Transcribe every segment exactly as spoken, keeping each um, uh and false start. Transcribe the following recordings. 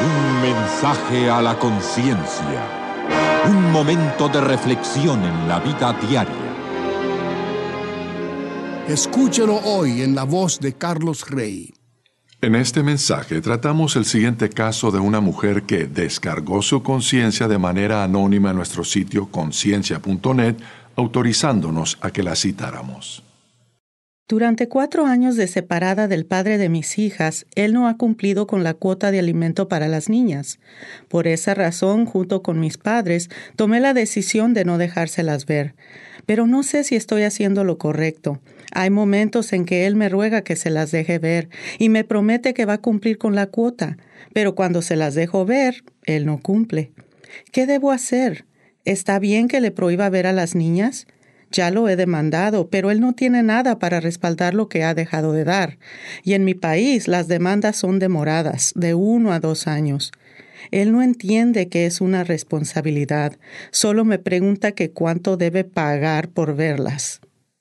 Un mensaje a la conciencia. Un momento de reflexión en la vida diaria. Escúchelo hoy en la voz de Carlos Rey. En este mensaje tratamos el siguiente caso de una mujer que descargó su conciencia de manera anónima en nuestro sitio conciencia punto net, autorizándonos a que la citáramos. Durante cuatro años de separada del padre de mis hijas, él no ha cumplido con la cuota de alimento para las niñas. Por esa razón, junto con mis padres, tomé la decisión de no dejárselas ver. Pero no sé si estoy haciendo lo correcto. Hay momentos en que él me ruega que se las deje ver y me promete que va a cumplir con la cuota. Pero cuando se las dejo ver, él no cumple. ¿Qué debo hacer? ¿Está bien que le prohíba ver a las niñas? Ya lo he demandado, pero él no tiene nada para respaldar lo que ha dejado de dar. Y en mi país las demandas son demoradas, de uno a dos años. Él no entiende que es una responsabilidad. Solo me pregunta que cuánto debe pagar por verlas.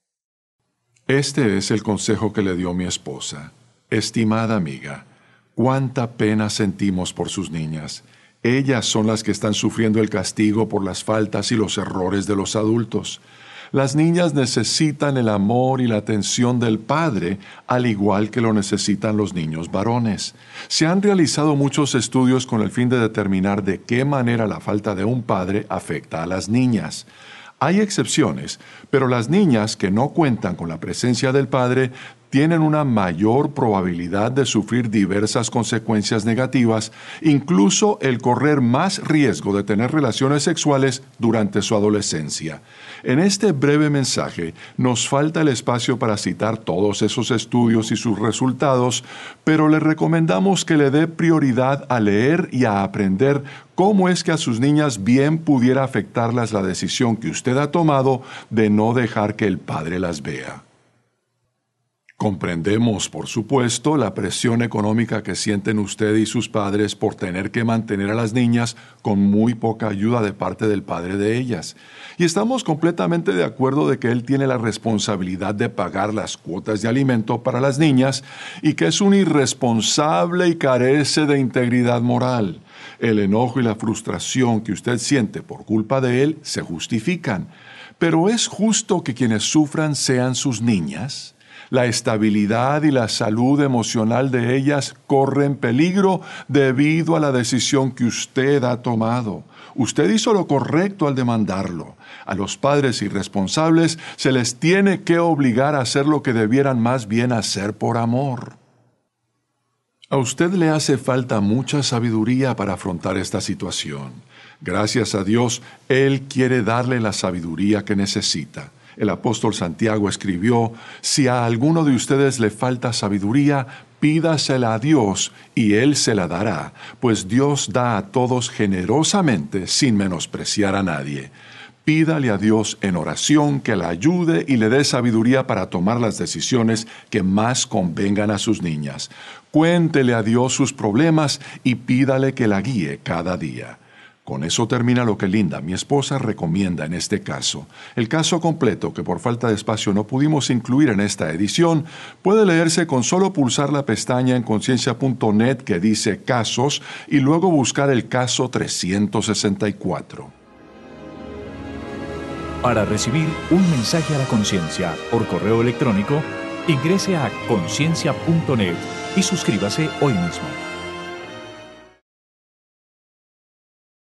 Este es el consejo que le dio mi esposa. Estimada amiga, cuánta pena sentimos por sus niñas. Ellas son las que están sufriendo el castigo por las faltas y los errores de los adultos. Las niñas necesitan el amor y la atención del padre, al igual que lo necesitan los niños varones. Se han realizado muchos estudios con el fin de determinar de qué manera la falta de un padre afecta a las niñas. Hay excepciones, pero las niñas que no cuentan con la presencia del padre tienen una mayor probabilidad de sufrir diversas consecuencias negativas, incluso el correr más riesgo de tener relaciones sexuales durante su adolescencia. En este breve mensaje nos falta el espacio para citar todos esos estudios y sus resultados, pero le recomendamos que le dé prioridad a leer y a aprender cómo es que a sus niñas bien pudiera afectarlas la decisión que usted ha tomado de no dejar que el padre las vea. Comprendemos, por supuesto, la presión económica que sienten usted y sus padres por tener que mantener a las niñas con muy poca ayuda de parte del padre de ellas. Y estamos completamente de acuerdo de que él tiene la responsabilidad de pagar las cuotas de alimento para las niñas y que es un irresponsable y carece de integridad moral. El enojo y la frustración que usted siente por culpa de él se justifican. Pero ¿es justo que quienes sufran sean sus niñas? La estabilidad y la salud emocional de ellas corren peligro debido a la decisión que usted ha tomado. Usted hizo lo correcto al demandarlo. A los padres irresponsables se les tiene que obligar a hacer lo que debieran más bien hacer por amor. A usted le hace falta mucha sabiduría para afrontar esta situación. Gracias a Dios, Él quiere darle la sabiduría que necesita. El apóstol Santiago escribió, si a alguno de ustedes le falta sabiduría, pídasela a Dios y Él se la dará, pues Dios da a todos generosamente sin menospreciar a nadie. Pídale a Dios en oración que la ayude y le dé sabiduría para tomar las decisiones que más convengan a sus niñas. Cuéntele a Dios sus problemas y pídale que la guíe cada día. Con eso termina lo que Linda, mi esposa, recomienda en este caso. El caso completo, que por falta de espacio no pudimos incluir en esta edición, puede leerse con solo pulsar la pestaña en conciencia punto net que dice Casos y luego buscar el caso trescientos sesenta y cuatro. Para recibir un mensaje a la conciencia por correo electrónico, ingrese a conciencia punto net y suscríbase hoy mismo.